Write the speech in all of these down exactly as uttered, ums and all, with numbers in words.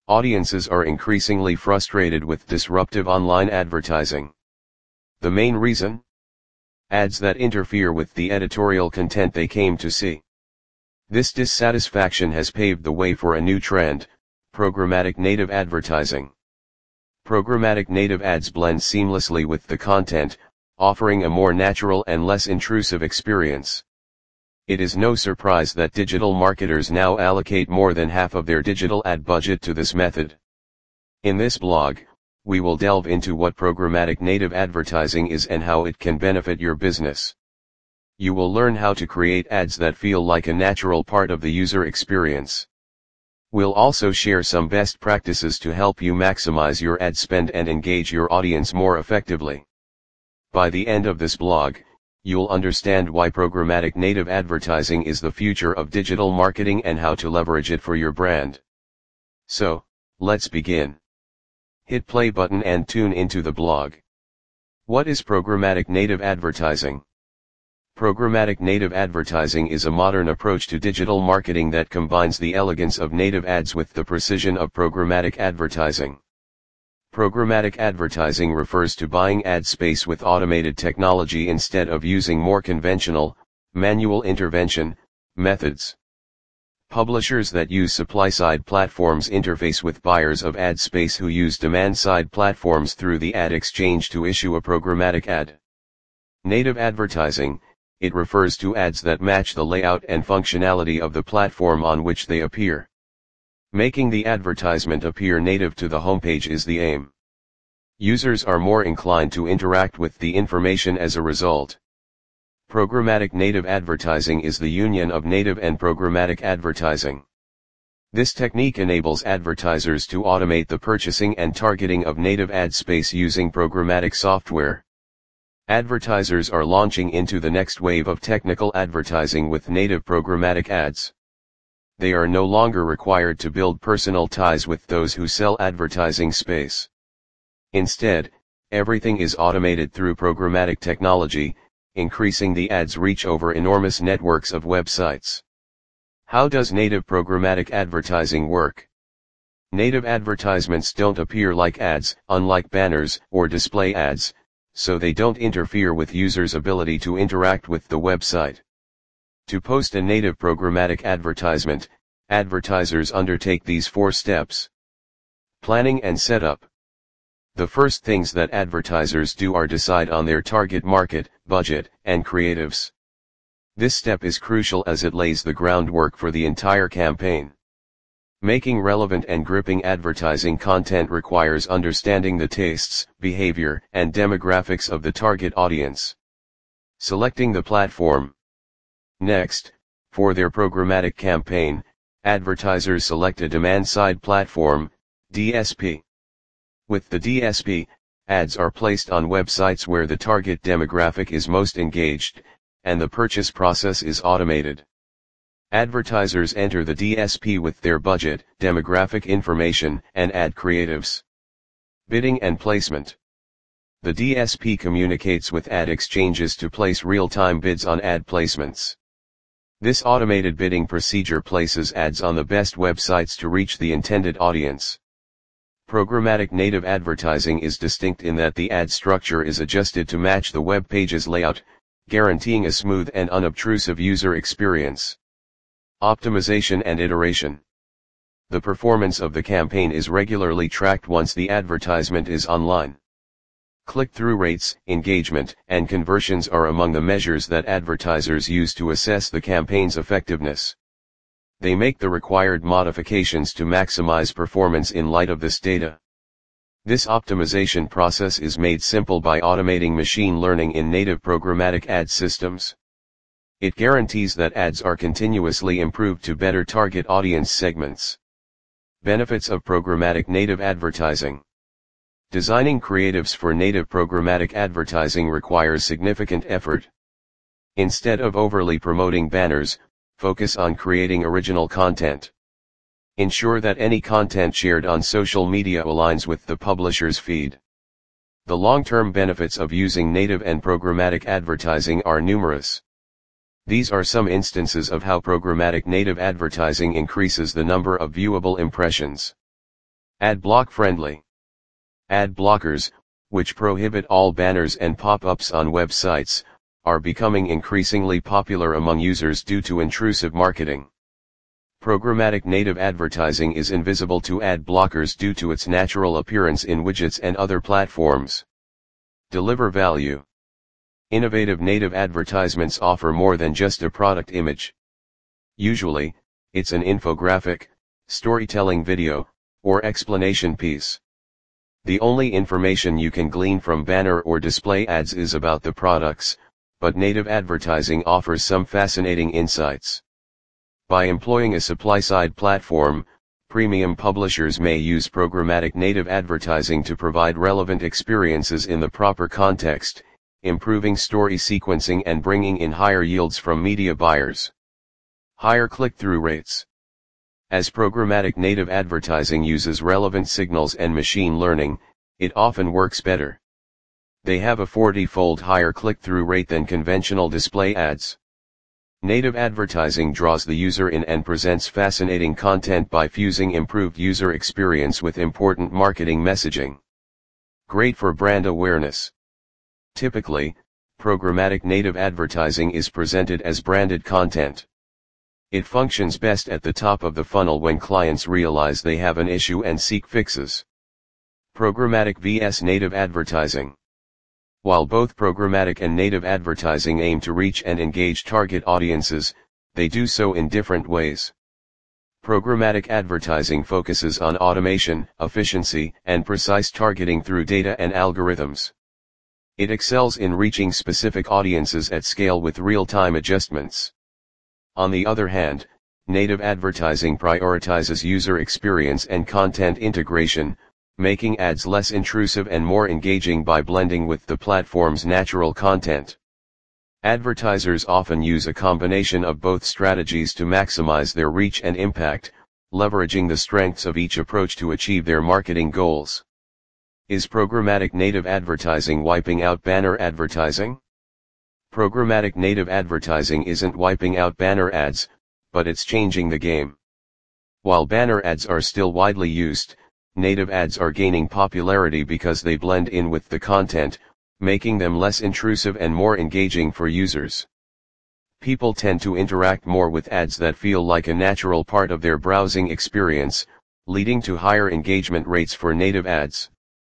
Audiences are increasingly frustrated with disruptive online advertising. The main reason? Ads that interfere with the editorial content they came to see. This dissatisfaction has paved the way for a new trend: programmatic native advertising. Programmatic native ads blend seamlessly with the content, offering a more natural and less intrusive experience. It is no surprise that digital marketers now allocate more than half of their digital ad budget to this method. In this blog, we will delve into what programmatic native advertising is and how it can benefit your business. You will learn how to create ads that feel like a natural part of the user experience. We'll also share some best practices to help you maximize your ad spend and engage your audience more effectively. By the end of this blog, you'll understand why programmatic native advertising is the future of digital marketing and how to leverage it for your brand. So, let's begin. Hit play button and tune into the blog. What is programmatic native advertising? Programmatic native advertising is a modern approach to digital marketing that combines the elegance of native ads with the precision of programmatic advertising. Programmatic advertising refers to buying ad space with automated technology instead of using more conventional, manual intervention methods. Publishers that use supply-side platforms interface with buyers of ad space who use demand-side platforms through the ad exchange to issue a programmatic ad. Native advertising: it refers to ads that match the layout and functionality of the platform on which they appear. Making the advertisement appear native to the homepage is the aim. Users are more inclined to interact with the information as a result. Programmatic native advertising is the union of native and programmatic advertising. This technique enables advertisers to automate the purchasing and targeting of native ad space using programmatic software. Advertisers are launching into the next wave of technical advertising with native programmatic ads. They are no longer required to build personal ties with those who sell advertising space. Instead, everything is automated through programmatic technology, increasing the ad's reach over enormous networks of websites. How does native programmatic advertising work? Native advertisements don't appear like ads, unlike banners or display ads, so they don't interfere with users' ability to interact with the website. To post a native programmatic advertisement, advertisers undertake these four steps. Planning and setup. The first things that advertisers do are decide on their target market, budget, and creatives. This step is crucial as it lays the groundwork for the entire campaign. Making relevant and gripping advertising content requires understanding the tastes, behavior, and demographics of the target audience. Selecting the platform. Next, for their programmatic campaign, advertisers select a demand-side platform, D S P. With the D S P, ads are placed on websites where the target demographic is most engaged, and the purchase process is automated. Advertisers enter the D S P with their budget, demographic information, and ad creatives. Bidding and placement. The D S P communicates with ad exchanges to place real-time bids on ad placements. This automated bidding procedure places ads on the best websites to reach the intended audience. Programmatic native advertising is distinct in that the ad structure is adjusted to match the web page's layout, guaranteeing a smooth and unobtrusive user experience. Optimization and iteration. The performance of the campaign is regularly tracked once the advertisement is online. Click-through rates, engagement, and conversions are among the measures that advertisers use to assess the campaign's effectiveness. They make the required modifications to maximize performance in light of this data. This optimization process is made simple by automating machine learning in native programmatic ad systems. It guarantees that ads are continuously improved to better target audience segments. Benefits of programmatic native advertising. Designing creatives for native programmatic advertising requires significant effort. Instead of overly promoting banners, focus on creating original content. Ensure that any content shared on social media aligns with the publisher's feed. The long-term benefits of using native and programmatic advertising are numerous. These are some instances of how programmatic native advertising increases the number of viewable impressions. Ad block friendly. Ad blockers, which prohibit all banners and pop-ups on websites, are becoming increasingly popular among users due to intrusive marketing. Programmatic native advertising is invisible to ad blockers due to its natural appearance in widgets and other platforms. Deliver value. Innovative native advertisements offer more than just a product image. Usually, it's an infographic, storytelling video, or explanation piece. The only information you can glean from banner or display ads is about the products, but native advertising offers some fascinating insights. By employing a supply-side platform, premium publishers may use programmatic native advertising to provide relevant experiences in the proper context, improving story sequencing and bringing in higher yields from media buyers. Higher click-through rates. As programmatic native advertising uses relevant signals and machine learning, it often works better. They have a forty-fold higher click-through rate than conventional display ads. Native advertising draws the user in and presents fascinating content by fusing improved user experience with important marketing messaging. Great for brand awareness. Typically, programmatic native advertising is presented as branded content. It functions best at the top of the funnel when clients realize they have an issue and seek fixes. Programmatic versus native advertising. While both programmatic and native advertising aim to reach and engage target audiences, they do so in different ways. Programmatic advertising focuses on automation, efficiency, and precise targeting through data and algorithms. It excels in reaching specific audiences at scale with real-time adjustments. On the other hand, native advertising prioritizes user experience and content integration, making ads less intrusive and more engaging by blending with the platform's natural content. Advertisers often use a combination of both strategies to maximize their reach and impact, leveraging the strengths of each approach to achieve their marketing goals. Is programmatic native advertising wiping out banner advertising? Programmatic native advertising isn't wiping out banner ads, but it's changing the game. While banner ads are still widely used, native ads are gaining popularity because they blend in with the content, making them less intrusive and more engaging for users. People tend to interact more with ads that feel like a natural part of their browsing experience, leading to higher engagement rates for native ads.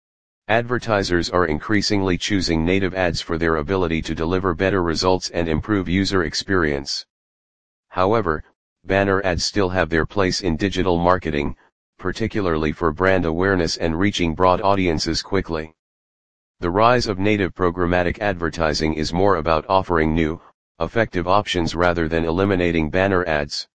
Advertisers are increasingly choosing native ads for their ability to deliver better results and improve user experience. However, banner ads still have their place in digital marketing, particularly for brand awareness and reaching broad audiences quickly. The rise of native programmatic advertising is more about offering new, effective options rather than eliminating banner ads.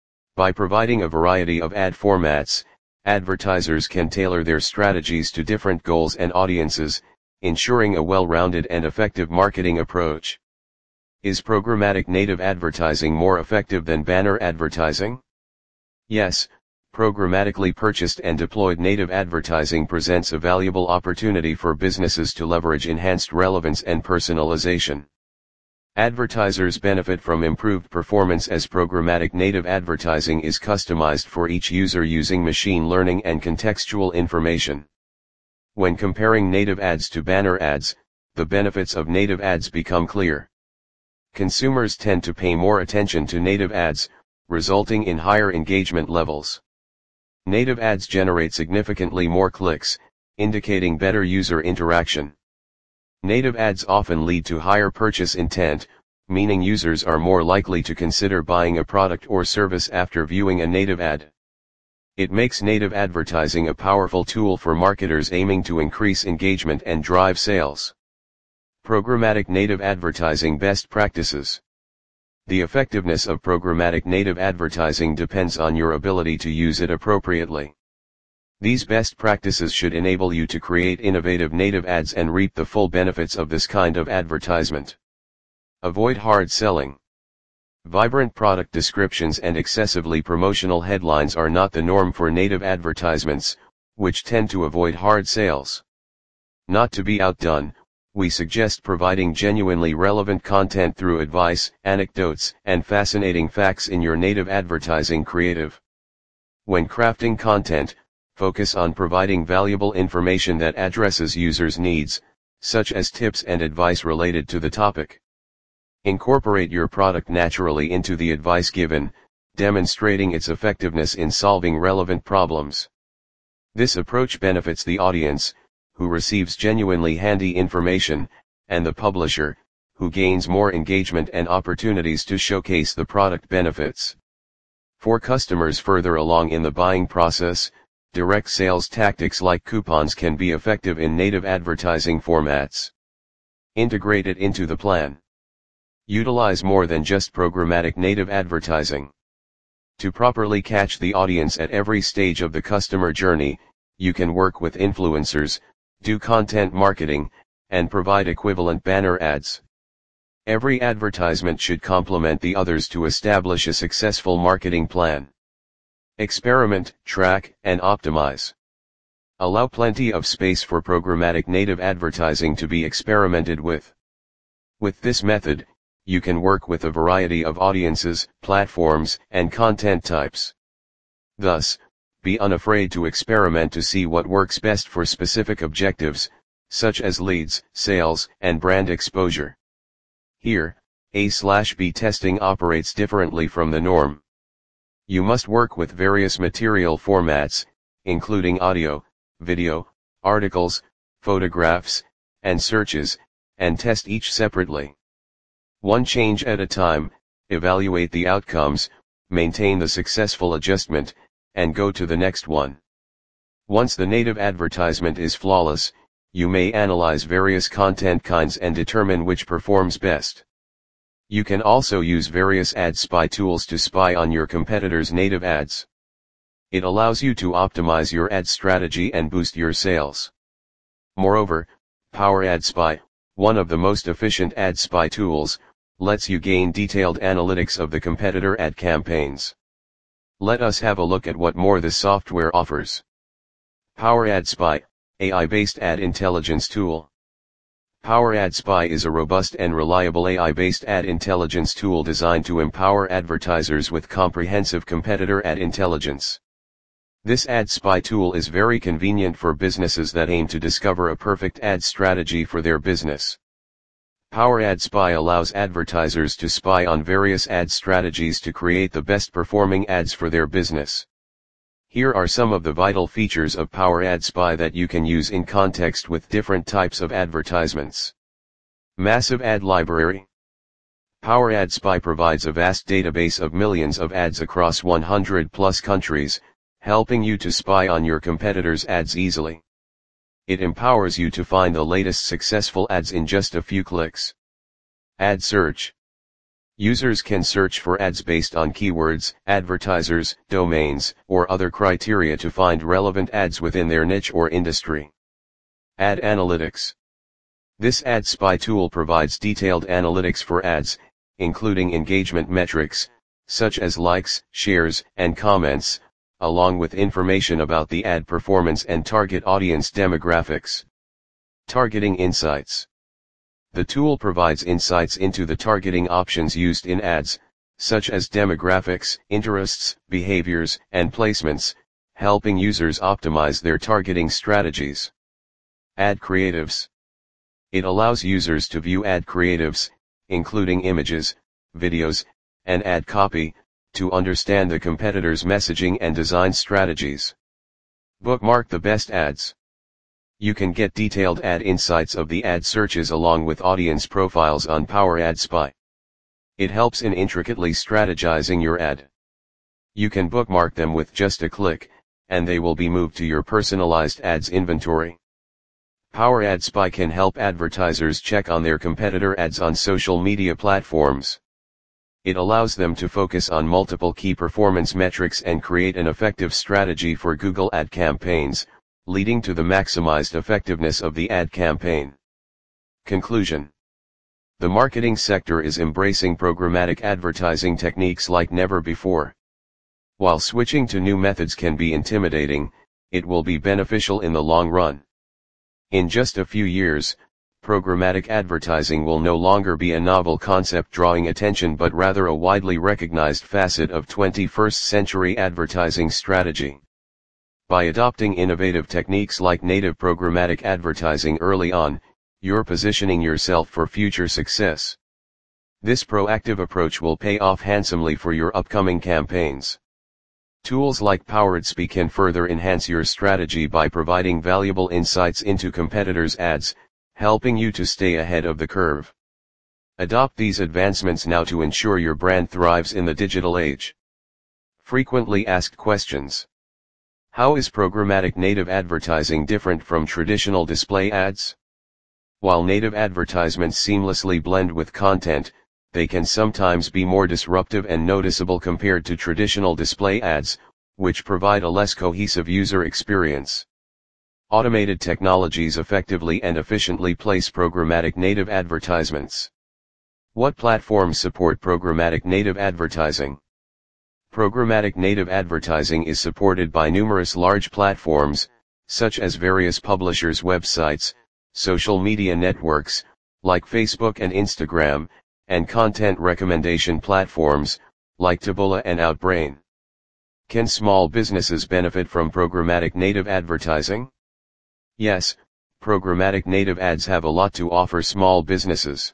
By providing a variety of ad formats, advertisers can tailor their strategies to different goals and audiences, ensuring a well-rounded and effective marketing approach. Is programmatic native advertising more effective than banner advertising? Yes. Programmatically purchased and deployed native advertising presents a valuable opportunity for businesses to leverage enhanced relevance and personalization. Advertisers benefit from improved performance as programmatic native advertising is customized for each user using machine learning and contextual information. When comparing native ads to banner ads, the benefits of native ads become clear. Consumers tend to pay more attention to native ads, resulting in higher engagement levels. Native ads generate significantly more clicks, indicating better user interaction. Native ads often lead to higher purchase intent, meaning users are more likely to consider buying a product or service after viewing a native ad. It makes native advertising a powerful tool for marketers aiming to increase engagement and drive sales. Programmatic native advertising best practices. The effectiveness of programmatic native advertising depends on your ability to use it appropriately. These best practices should enable you to create innovative native ads and reap the full benefits of this kind of advertisement. Avoid hard selling. Vibrant product descriptions and excessively promotional headlines are not the norm for native advertisements, which tend to avoid hard sales. Not to be outdone, we suggest providing genuinely relevant content through advice, anecdotes, and fascinating facts in your native advertising creative. When crafting content, Focus on providing valuable information that addresses users' needs, such as tips and advice related to the topic. Incorporate your product naturally into the advice given, demonstrating its effectiveness in solving relevant problems. This approach benefits the audience, who receives genuinely handy information, and the publisher, who gains more engagement and opportunities to showcase the product benefits. For customers further along in the buying process, direct sales tactics like coupons can be effective in native advertising formats. Integrate it into the plan. Utilize more than just programmatic native advertising. To properly catch the audience at every stage of the customer journey, you can work with influencers, do content marketing, and provide equivalent banner ads. Every advertisement should complement the others to establish a successful marketing plan. Experiment, track, and optimize. Allow plenty of space for programmatic native advertising to be experimented with. With this method, you can work with a variety of audiences, platforms, and content types. Thus, be unafraid to experiment to see what works best for specific objectives, such as leads, sales, and brand exposure. Here, A slash B testing operates differently from the norm. You must work with various material formats, including audio, video, articles, photographs, and searches, and test each separately. One change at a time, evaluate the outcomes, maintain the successful adjustment, and go to the next one. Once the native advertisement is flawless, you may analyze various content kinds and determine which performs best. You can also use various ad spy tools to spy on your competitors' native ads. It allows you to optimize your ad strategy and boost your sales. Moreover, Power Ad Spy, one of the most efficient ad spy tools, lets you gain detailed analytics of the competitor ad campaigns. Let us have a look at what more the software offers. Power Ad Spy, A I-based ad intelligence tool. Power Ad Spy is a robust and reliable A I-based ad intelligence tool designed to empower advertisers with comprehensive competitor ad intelligence. This ad spy tool is very convenient for businesses that aim to discover a perfect ad strategy for their business. Power Ad Spy allows advertisers to spy on various ad strategies to create the best performing ads for their business. Here are some of the vital features of Power Ad Spy that you can use in context with different types of advertisements. Massive ad library. Power Ad Spy provides a vast database of millions of ads across one hundred plus countries, helping you to spy on your competitors' ads easily. It empowers you to find the latest successful ads in just a few clicks. Ad search. Users can search for ads based on keywords, advertisers, domains, or other criteria to find relevant ads within their niche or industry. Ad analytics. This ad spy tool provides detailed analytics for ads, including engagement metrics, such as likes, shares, and comments, along with information about the ad performance and target audience demographics. Targeting insights. The tool provides insights into the targeting options used in ads, such as demographics, interests, behaviors, and placements, helping users optimize their targeting strategies. Ad creatives. It allows users to view ad creatives, including images, videos, and ad copy, to understand the competitor's messaging and design strategies. Bookmark the best ads. You can get detailed ad insights of the ad searches along with audience profiles on Power Ad Spy. It helps in intricately strategizing your ad. You can bookmark them with just a click, and they will be moved to your personalized ads inventory. Power Ad Spy can help advertisers check on their competitor ads on social media platforms. It allows them to focus on multiple key performance metrics and create an effective strategy for Google ad campaigns, leading to the maximized effectiveness of the ad campaign. Conclusion. The marketing sector is embracing programmatic advertising techniques like never before. While switching to new methods can be intimidating, it will be beneficial in the long run. In just a few years, programmatic advertising will no longer be a novel concept drawing attention but rather a widely recognized facet of twenty-first century advertising strategy. By adopting innovative techniques like native programmatic advertising early on, you're positioning yourself for future success. This proactive approach will pay off handsomely for your upcoming campaigns. Tools like PoweredSP can further enhance your strategy by providing valuable insights into competitors' ads, helping you to stay ahead of the curve. Adopt these advancements now to ensure your brand thrives in the digital age. Frequently asked questions. How is programmatic native advertising different from traditional display ads? While native advertisements seamlessly blend with content, they can sometimes be more disruptive and noticeable compared to traditional display ads, which provide a less cohesive user experience. Automated technologies effectively and efficiently place programmatic native advertisements. What platforms support programmatic native advertising? Programmatic native advertising is supported by numerous large platforms, such as various publishers' websites, social media networks, like Facebook and Instagram, and content recommendation platforms, like Taboola and Outbrain. Can small businesses benefit from programmatic native advertising? Yes, programmatic native ads have a lot to offer small businesses.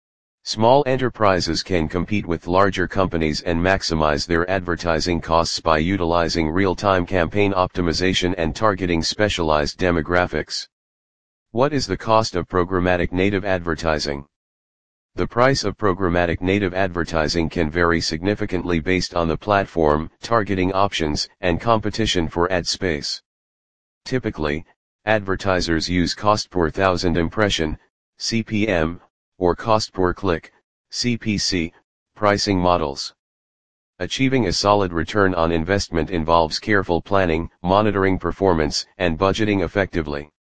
Small enterprises can compete with larger companies and maximize their advertising costs by utilizing real-time campaign optimization and targeting specialized demographics. What is the cost of programmatic native advertising? The price of programmatic native advertising can vary significantly based on the platform, targeting options, and competition for ad space. Typically, advertisers use cost per thousand impression, C P M, or cost per click, C P C, pricing models. Achieving a solid return on investment involves careful planning, monitoring performance, and budgeting effectively.